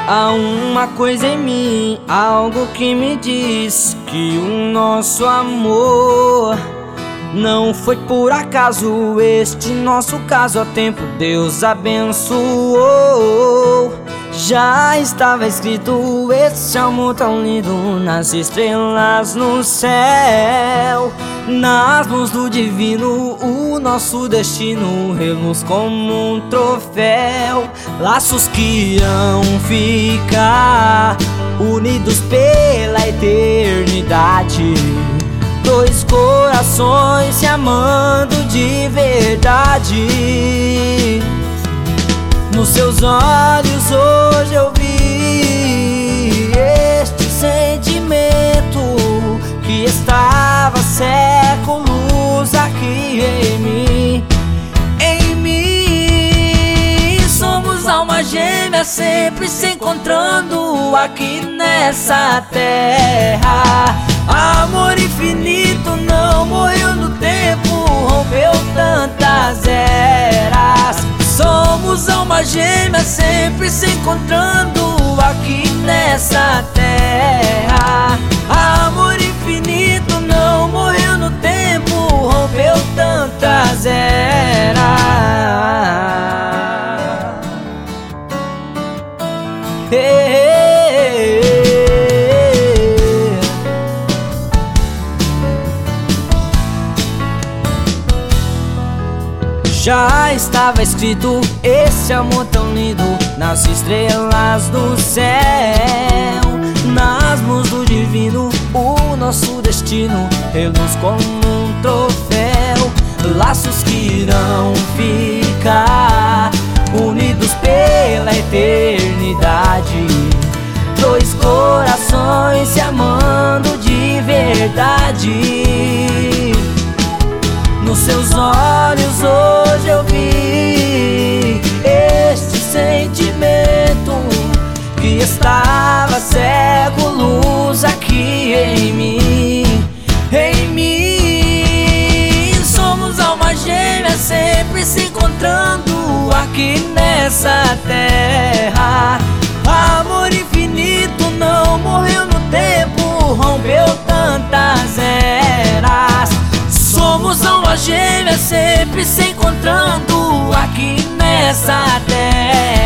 Há uma coisa em mim, algo que me diz que o nosso amor não foi por acaso. Este nosso caso, há tempo Deus abençoou. Já estava escrito esse amor tão lindo nas estrelas no céu. Nas mãos do divino, o nosso destino reluz como um troféu. Laços que irão ficar unidos pela eternidade. Dois corações se amando de verdade. Nos seus olhos hoje eu vi este sentimento que estava há séculos aqui em mim. Em mim somos almas gêmeas sempre se encontrando aqui nessa terra. Amor infinito não morreu no tempo, rompeu tantas eras. Somos almas gêmeas sempre se encontrando aqui nessa terra. Amor infinito não morreu no tempo, rompeu tantas eras. Já estava escrito esse amor tão lindo nas estrelas do céu. Nas mãos do divino, o nosso destino reluz como um troféu. Laços que irão ficar unidos pela eternidade. Dois corações se amando de verdade. Nos seus olhos hoje eu vi este sentimento que estava há séculos aqui em mim. Em mim somos almas gêmeas sempre se encontrando aqui nessa terra. Amor infinito não morreu no tempo, rompeu tantas eras. Somos almas gêmeas sempre se encontrando aqui nessa terra.